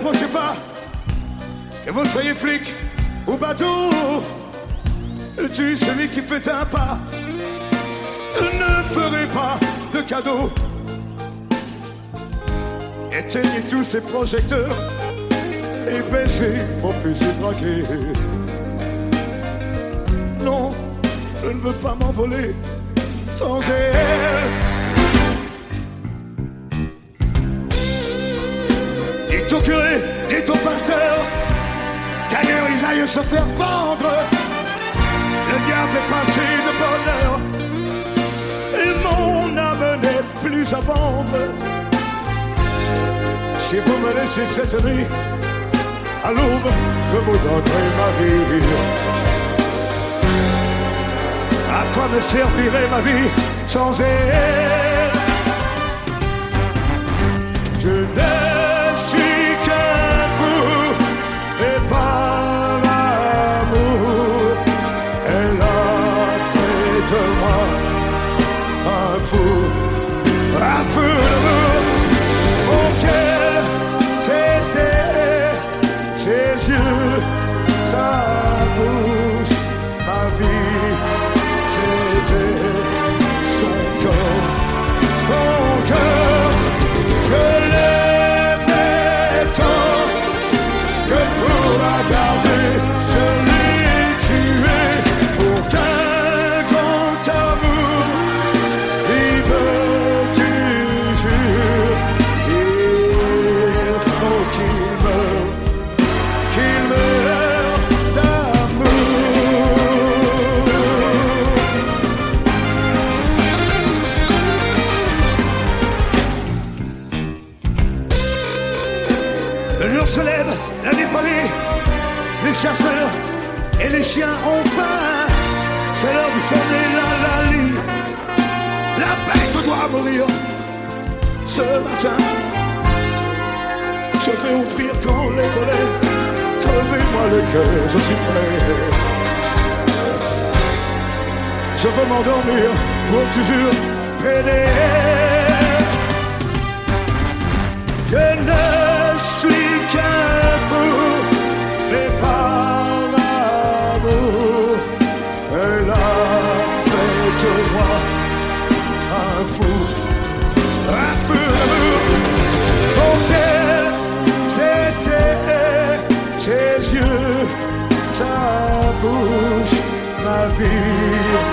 n'approchez pas, que vous soyez flic ou bateau. Tu, celui qui fait un pas, ne ferai pas de cadeau. Éteignez tous ces projecteurs et baissez vos fusils braqués. Non, je ne veux pas m'envoler sans elle. Dites au curé, dites au pasteur qu'ailleurs ils aillent se faire vendre. Le diable est passé de bonheur et mon âme n'est plus à vendre. Si vous me laissez cette nuit, à l'aube, je vous donnerai ma vie. À quoi me servirait ma vie sans elle? Je ne suis qu'un fou et par amour, elle a fait de moi un fou d'amour. Mon ciel, c'était ses yeux, sa bouche, ma vie, c'était son corps, ton cœur. Je l'aimais tant que pour la garder, je l'ai tué pour qu'un grand amour vive du jour. Il faut qu'il meure d'amour. Le jour se lève, la nuit pâlit, les chasseurs et les chiens ont faim. C'est l'heure de sonner la lit. La bête doit mourir ce matin. Je vais ouvrir quand les volets, crevez-moi le cœur, je suis prêt. Je veux m'endormir pour toujours près d'elle. Je ne suis qu'un fou, mais par amour, elle a fait de moi un fou d'amour. Mon ciel, c'était ses yeux, sa bouche, ma vie.